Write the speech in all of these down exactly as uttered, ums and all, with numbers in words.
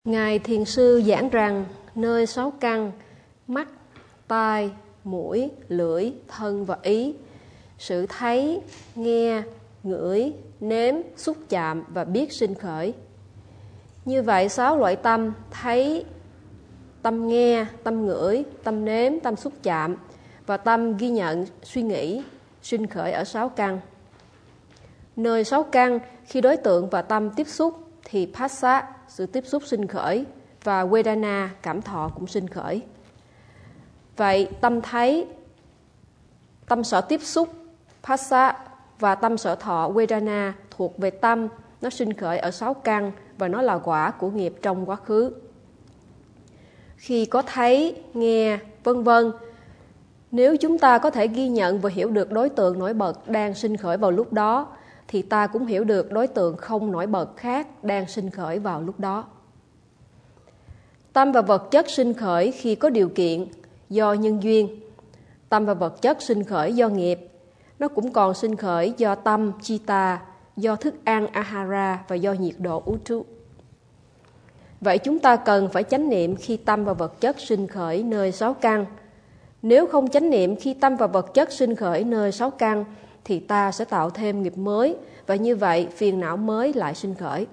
Ngài Thiền Sư giảng rằng nơi sáu căn mắt, tai, mũi, lưỡi, thân và ý, sự thấy, nghe, ngửi, nếm, xúc chạm và biết sinh khởi. Như vậy sáu loại tâm thấy, tâm nghe, tâm ngửi, tâm nếm, tâm xúc chạm và tâm ghi nhận, suy nghĩ sinh khởi ở sáu căn. Nơi sáu căn, khi đối tượng và tâm tiếp xúc thì phassa, sự tiếp xúc sinh khởi, và vedana, cảm thọ cũng sinh khởi. Vậy tâm thấy, tâm sở tiếp xúc, phassa và tâm sở thọ, vedana thuộc về tâm, nó sinh khởi ở sáu căn và nó là quả của nghiệp trong quá khứ. Khi có thấy, nghe, vân vân, nếu chúng ta có thể ghi nhận và hiểu được đối tượng nổi bật đang sinh khởi vào lúc đó, thì ta cũng hiểu được đối tượng không nổi bật khác đang sinh khởi vào lúc đó. Tâm và vật chất sinh khởi khi có điều kiện do nhân duyên. Tâm và vật chất sinh khởi do nghiệp. Nó cũng còn sinh khởi do tâm, chitta, do thức ăn, ahara và do nhiệt độ, utu. Vậy chúng ta cần phải chánh niệm khi tâm và vật chất sinh khởi nơi sáu căn. Nếu không chánh niệm khi tâm và vật chất sinh khởi nơi sáu căn, thì ta sẽ tạo thêm nghiệp mới, và như vậy phiền não mới lại sinh khởi.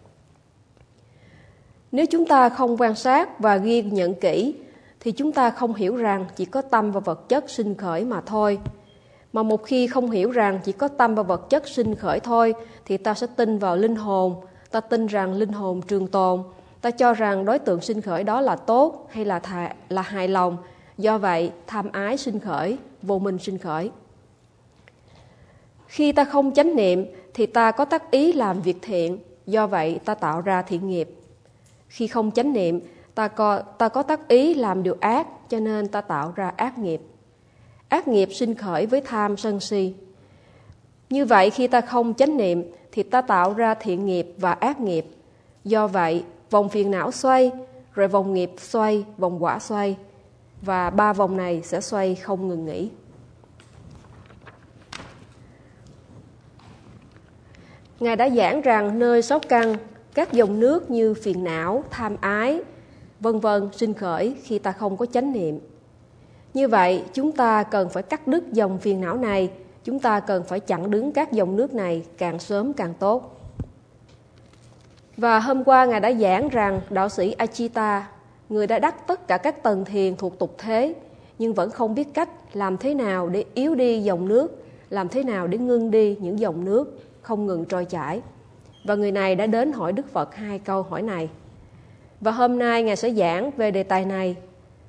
Nếu chúng ta không quan sát và ghi nhận kỹ, thì chúng ta không hiểu rằng chỉ có tâm và vật chất sinh khởi mà thôi. Mà một khi không hiểu rằng chỉ có tâm và vật chất sinh khởi thôi, thì ta sẽ tin vào linh hồn, ta tin rằng linh hồn trường tồn, ta cho rằng đối tượng sinh khởi đó là tốt hay là, thà, là hài lòng. Do vậy, tham ái sinh khởi, vô minh sinh khởi. Khi ta không chánh niệm thì ta có tác ý làm việc thiện, do vậy ta tạo ra thiện nghiệp. Khi không chánh niệm, ta có, ta có tác ý làm điều ác, cho nên ta tạo ra ác nghiệp. Ác nghiệp sinh khởi với tham sân si. Như vậy khi ta không chánh niệm thì ta tạo ra thiện nghiệp và ác nghiệp. Do vậy, vòng phiền não xoay, rồi vòng nghiệp xoay, vòng quả xoay. Và ba vòng này sẽ xoay không ngừng nghỉ. Ngài đã giảng rằng nơi sáu căn, các dòng nước như phiền não, tham ái, vân vân sinh khởi khi ta không có chánh niệm. Như vậy, chúng ta cần phải cắt đứt dòng phiền não này, chúng ta cần phải chặn đứng các dòng nước này càng sớm càng tốt. Và hôm qua Ngài đã giảng rằng đạo sĩ Ajita, người đã đắc tất cả các tầng thiền thuộc tục thế, nhưng vẫn không biết cách làm thế nào để yếu đi dòng nước, làm thế nào để ngưng đi những dòng nước không ngừng trôi chảy. Và người này đã đến hỏi Đức Phật hai câu hỏi này. Và hôm nay Ngài sẽ giảng về đề tài này.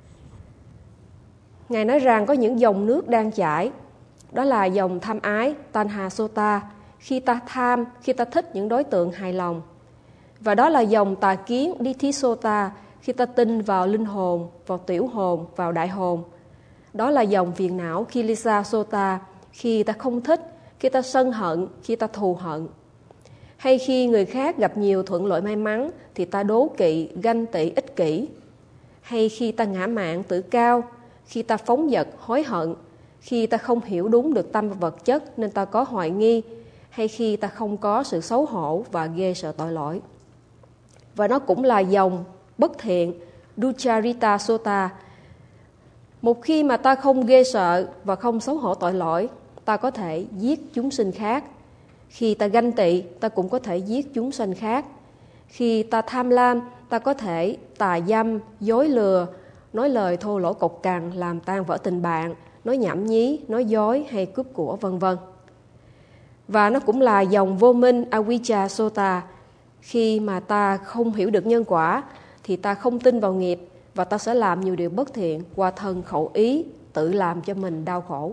Ngài nói rằng có những dòng nước đang chảy, đó là dòng tham ái, tanha sota, khi ta tham, khi ta thích những đối tượng hài lòng. Và đó là dòng tà kiến, ditthi sota, khi ta tin vào linh hồn, vào tiểu hồn, vào đại hồn. Đó là dòng phiền não, kilesa sota, khi ta không thích, khi ta sân hận, khi ta thù hận. Hay khi người khác gặp nhiều thuận lợi may mắn thì ta đố kỵ, ganh tị, ích kỷ. Hay khi ta ngã mạn, tự cao, khi ta phóng dật, hối hận, khi ta không hiểu đúng được tâm và vật chất nên ta có hoài nghi, hay khi ta không có sự xấu hổ và ghê sợ tội lỗi. Và nó cũng là dòng bất thiện, duccharita sota. Một khi mà ta không ghê sợ và không xấu hổ tội lỗi, ta có thể giết chúng sinh khác. Khi ta ganh tị, ta cũng có thể giết chúng sinh khác. Khi ta tham lam, ta có thể tà dâm, dối lừa, nói lời thô lỗ cộc cằn, làm tan vỡ tình bạn, nói nhảm nhí, nói dối hay cướp của, vân vân. Và nó cũng là dòng vô minh, avijja sota. Khi mà ta không hiểu được nhân quả, thì ta không tin vào nghiệp và ta sẽ làm nhiều điều bất thiện qua thân khẩu ý, tự làm cho mình đau khổ.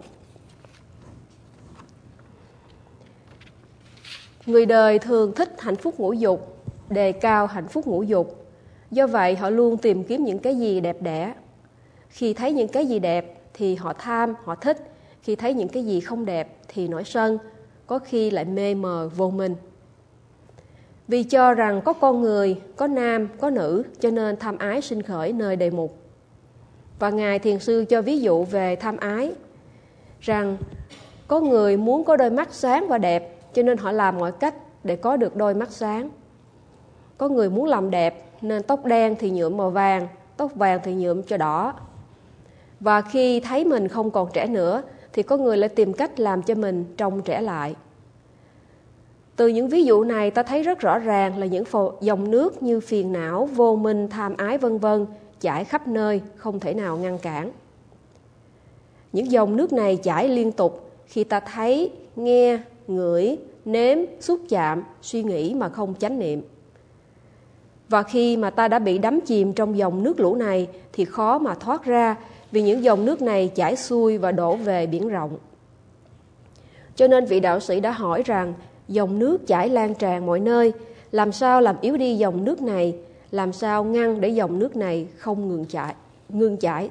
Người đời thường thích hạnh phúc ngũ dục, đề cao hạnh phúc ngũ dục. Do vậy họ luôn tìm kiếm những cái gì đẹp đẽ. Khi thấy những cái gì đẹp thì họ tham, họ thích. Khi thấy những cái gì không đẹp thì nổi sân, có khi lại mê mờ vô minh. Vì cho rằng có con người, có nam, có nữ, cho nên tham ái sinh khởi nơi đề mục. Và Ngài Thiền Sư cho ví dụ về tham ái, rằng có người muốn có đôi mắt sáng và đẹp, cho nên họ làm mọi cách để có được đôi mắt sáng. Có người muốn làm đẹp nên tóc đen thì nhuộm màu vàng, tóc vàng thì nhuộm cho đỏ. Và khi thấy mình không còn trẻ nữa thì có người lại tìm cách làm cho mình trông trẻ lại. Từ những ví dụ này ta thấy rất rõ ràng là những dòng nước như phiền não, vô minh, tham ái vân vân chảy khắp nơi, không thể nào ngăn cản. Những dòng nước này chảy liên tục khi ta thấy, nghe, ngửi, nếm, xúc chạm, suy nghĩ mà không chánh niệm. Và khi mà ta đã bị đắm chìm trong dòng nước lũ này thì khó mà thoát ra, vì những dòng nước này chảy xuôi và đổ về biển rộng. Cho nên vị đạo sĩ đã hỏi rằng dòng nước chảy lan tràn mọi nơi, làm sao làm yếu đi dòng nước này, làm sao ngăn để dòng nước này không ngừng chảy, ngừng chảy.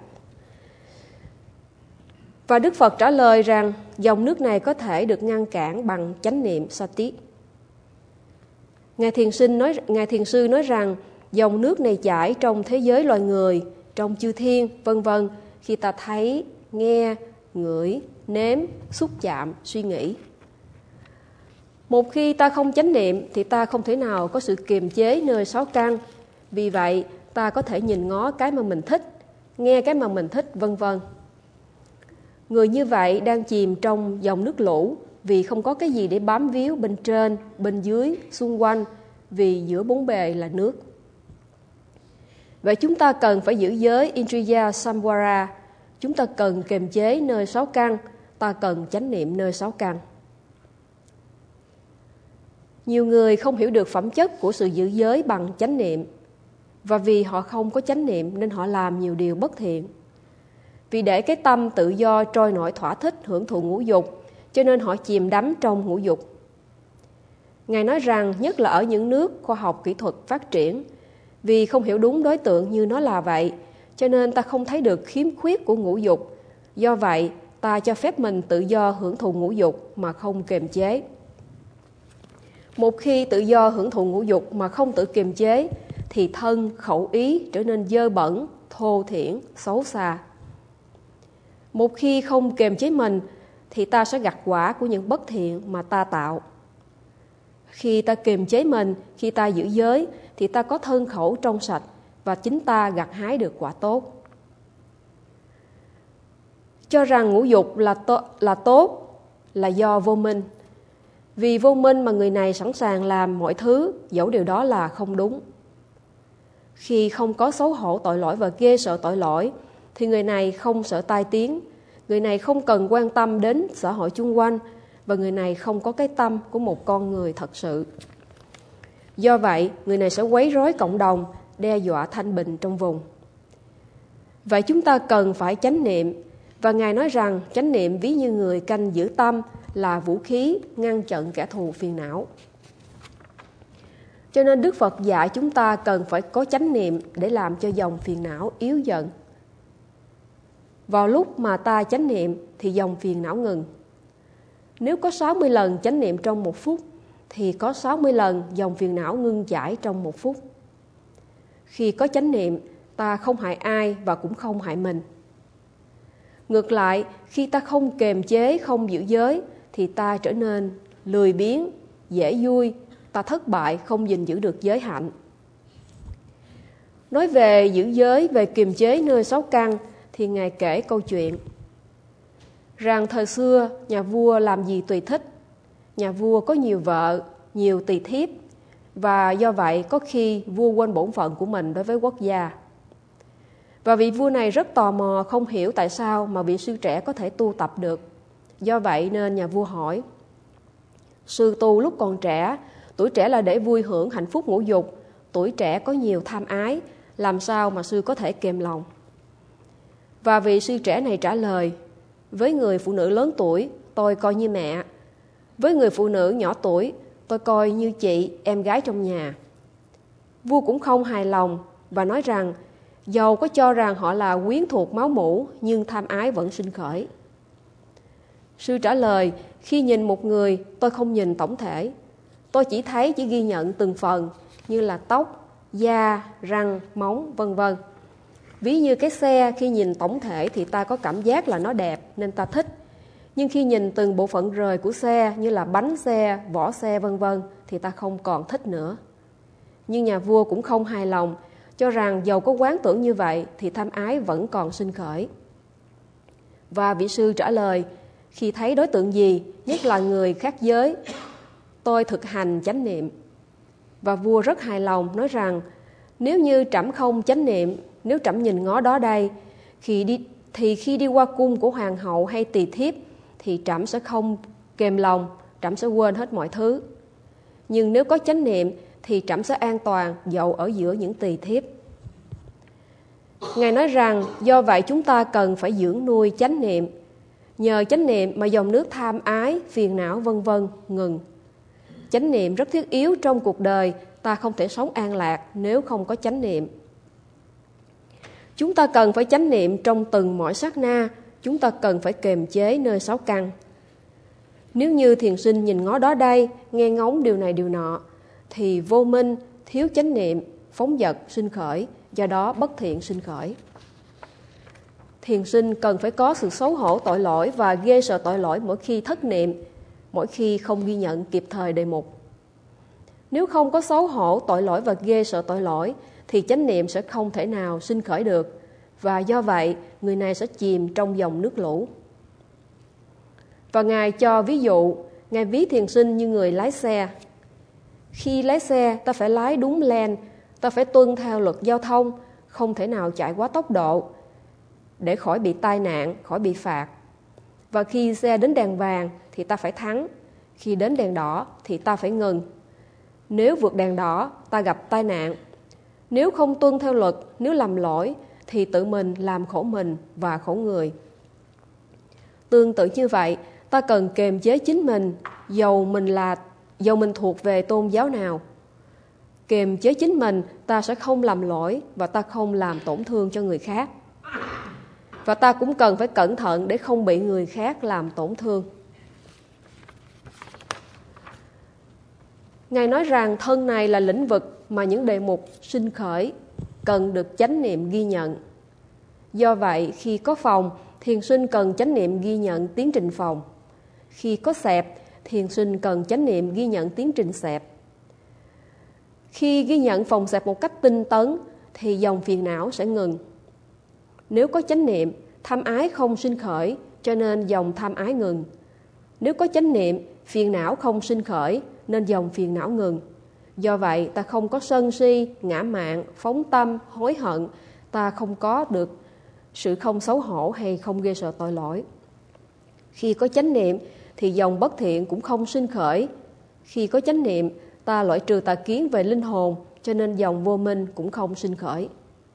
Và Đức Phật trả lời rằng dòng nước này có thể được ngăn cản bằng chánh niệm sati. Ngài Thiền Sinh nói, Ngài Thiền Sư nói rằng dòng nước này chảy trong thế giới loài người, trong chư thiên, vân vân, khi ta thấy, nghe, ngửi, nếm, xúc chạm, suy nghĩ. Một khi ta không chánh niệm thì ta không thể nào có sự kiềm chế nơi sáu căn. Vì vậy, ta có thể nhìn ngó cái mà mình thích, nghe cái mà mình thích, vân vân. Người như vậy đang chìm trong dòng nước lũ vì không có cái gì để bám víu bên trên, bên dưới, xung quanh, vì giữa bốn bề là nước. Vậy chúng ta cần phải giữ giới Indriya Samvara, chúng ta cần kiềm chế nơi sáu căn, ta cần chánh niệm nơi sáu căn. Nhiều người không hiểu được phẩm chất của sự giữ giới bằng chánh niệm, và vì họ không có chánh niệm nên họ làm nhiều điều bất thiện. Vì để cái tâm tự do trôi nổi thỏa thích hưởng thụ ngũ dục, cho nên họ chìm đắm trong ngũ dục. Ngài nói rằng nhất là ở những nước khoa học kỹ thuật phát triển, vì không hiểu đúng đối tượng như nó là vậy, cho nên ta không thấy được khiếm khuyết của ngũ dục. Do vậy, ta cho phép mình tự do hưởng thụ ngũ dục mà không kiềm chế. Một khi tự do hưởng thụ ngũ dục mà không tự kiềm chế, thì thân, khẩu, ý trở nên dơ bẩn, thô thiển, xấu xa. Một khi không kiềm chế mình, thì ta sẽ gặt quả của những bất thiện mà ta tạo. Khi ta kiềm chế mình, khi ta giữ giới, thì ta có thân khẩu trong sạch và chính ta gặt hái được quả tốt. Cho rằng ngũ dục là, to, là tốt là do vô minh. Vì vô minh mà người này sẵn sàng làm mọi thứ, dẫu điều đó là không đúng. Khi không có xấu hổ tội lỗi và ghê sợ tội lỗi, thì người này không sợ tai tiếng, người này không cần quan tâm đến xã hội chung quanh, và người này không có cái tâm của một con người thật sự. Do vậy, người này sẽ quấy rối cộng đồng, đe dọa thanh bình trong vùng. Vậy chúng ta cần phải chánh niệm, và Ngài nói rằng chánh niệm ví như người canh giữ tâm là vũ khí ngăn chặn kẻ thù phiền não. Cho nên Đức Phật dạy chúng ta cần phải có chánh niệm để làm cho dòng phiền não yếu dần. Vào lúc mà ta chánh niệm thì dòng phiền não ngừng. Nếu có sáu mươi lần chánh niệm trong một phút, thì có sáu mươi lần dòng phiền não ngưng chảy trong một phút. Khi có chánh niệm, ta không hại ai và cũng không hại mình. Ngược lại, khi ta không kiềm chế, không giữ giới, thì ta trở nên lười biếng, dễ vui, ta thất bại, không gìn giữ được giới hạnh. Nói về giữ giới, về kiềm chế nơi sáu căn, thì Ngài kể câu chuyện rằng thời xưa nhà vua làm gì tùy thích. Nhà vua có nhiều vợ, nhiều tỳ thiếp, và do vậy có khi vua quên bổn phận của mình đối với quốc gia. Và vị vua này rất tò mò, không hiểu tại sao mà vị sư trẻ có thể tu tập được. Do vậy nên nhà vua hỏi: sư tu lúc còn trẻ, tuổi trẻ là để vui hưởng hạnh phúc ngũ dục, tuổi trẻ có nhiều tham ái, làm sao mà sư có thể kiềm lòng? Và vị sư trẻ này trả lời: với người phụ nữ lớn tuổi, tôi coi như mẹ. Với người phụ nữ nhỏ tuổi, tôi coi như chị, em gái trong nhà. Vua cũng không hài lòng và nói rằng dầu có cho rằng họ là quyến thuộc máu mủ, nhưng tham ái vẫn sinh khởi. Sư trả lời: khi nhìn một người, tôi không nhìn tổng thể. Tôi chỉ thấy, chỉ ghi nhận từng phần, như là tóc, da, răng, móng, vân vân. Ví như cái xe, khi nhìn tổng thể thì ta có cảm giác là nó đẹp nên ta thích. Nhưng khi nhìn từng bộ phận rời của xe, như là bánh xe, vỏ xe, vân vân, thì ta không còn thích nữa. Nhưng nhà vua cũng không hài lòng, cho rằng dầu có quán tưởng như vậy thì tham ái vẫn còn sinh khởi. Và vị sư trả lời, khi thấy đối tượng gì, nhất là người khác giới, tôi thực hành chánh niệm. Và vua rất hài lòng, nói rằng nếu như trẫm không chánh niệm, nếu trẫm nhìn ngó đó đây, khi đi, thì khi đi qua cung của hoàng hậu hay tỳ thiếp, thì trẫm sẽ không kềm lòng, trẫm sẽ quên hết mọi thứ. Nhưng nếu có chánh niệm, thì trẫm sẽ an toàn dẫu ở giữa những tỳ thiếp. Ngài nói rằng do vậy chúng ta cần phải dưỡng nuôi chánh niệm. Nhờ chánh niệm mà dòng nước tham ái, phiền não vân vân ngừng. Chánh niệm rất thiết yếu trong cuộc đời, ta không thể sống an lạc nếu không có chánh niệm. Chúng ta cần phải chánh niệm trong từng mỗi sát na, chúng ta cần phải kiềm chế nơi sáu căn. Nếu như thiền sinh nhìn ngó đó đây, nghe ngóng điều này điều nọ, thì vô minh, thiếu chánh niệm, phóng dật sinh khởi, do đó bất thiện sinh khởi. Thiền sinh cần phải có sự xấu hổ tội lỗi và ghê sợ tội lỗi mỗi khi thất niệm, mỗi khi không ghi nhận kịp thời đề mục. Nếu không có xấu hổ tội lỗi và ghê sợ tội lỗi, thì chánh niệm sẽ không thể nào sinh khởi được, và do vậy người này sẽ chìm trong dòng nước lũ. Và Ngài cho ví dụ, Ngài ví thiền sinh như người lái xe. Khi lái xe, ta phải lái đúng lane, ta phải tuân theo luật giao thông, không thể nào chạy quá tốc độ để khỏi bị tai nạn, khỏi bị phạt. Và khi xe đến đèn vàng thì ta phải thắng, khi đến đèn đỏ thì ta phải ngừng. Nếu vượt đèn đỏ, ta gặp tai nạn. Nếu không tuân theo luật, nếu làm lỗi, thì tự mình làm khổ mình và khổ người. Tương tự như vậy, ta cần kiềm chế chính mình, dầu mình là dầu mình thuộc về tôn giáo nào. Kiềm chế chính mình, ta sẽ không làm lỗi và ta không làm tổn thương cho người khác. Và ta cũng cần phải cẩn thận để không bị người khác làm tổn thương. Ngài nói rằng thân này là lĩnh vực mà những đề mục sinh khởi cần được chánh niệm ghi nhận. Do vậy, khi có phòng, thiền sinh cần chánh niệm ghi nhận tiến trình phòng. Khi có xẹp, thiền sinh cần chánh niệm ghi nhận tiến trình xẹp. Khi ghi nhận phòng xẹp một cách tinh tấn, thì dòng phiền não sẽ ngừng. Nếu có chánh niệm, tham ái không sinh khởi, cho nên dòng tham ái ngừng. Nếu có chánh niệm, phiền não không sinh khởi, nên dòng phiền não ngừng. Do vậy, ta không có sân si, ngã mạn, phóng tâm, hối hận, ta không có được sự không xấu hổ hay không ghê sợ tội lỗi. Khi có chánh niệm, thì dòng bất thiện cũng không sinh khởi. Khi có chánh niệm, ta loại trừ tà kiến về linh hồn, cho nên dòng vô minh cũng không sinh khởi.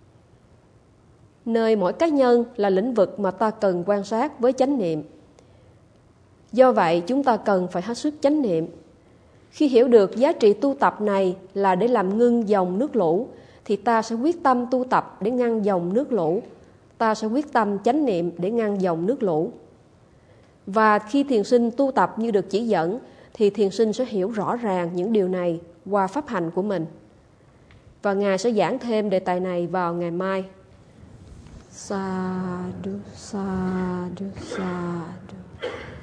Nơi mỗi cá nhân là lĩnh vực mà ta cần quan sát với chánh niệm. Do vậy, chúng ta cần phải hết sức chánh niệm. Khi hiểu được giá trị tu tập này là để làm ngưng dòng nước lũ, thì ta sẽ quyết tâm tu tập để ngăn dòng nước lũ. Ta sẽ quyết tâm chánh niệm để ngăn dòng nước lũ. Và khi thiền sinh tu tập như được chỉ dẫn, thì thiền sinh sẽ hiểu rõ ràng những điều này qua pháp hành của mình. Và Ngài sẽ giảng thêm đề tài này vào ngày mai. Sadhu, sadhu, sadhu.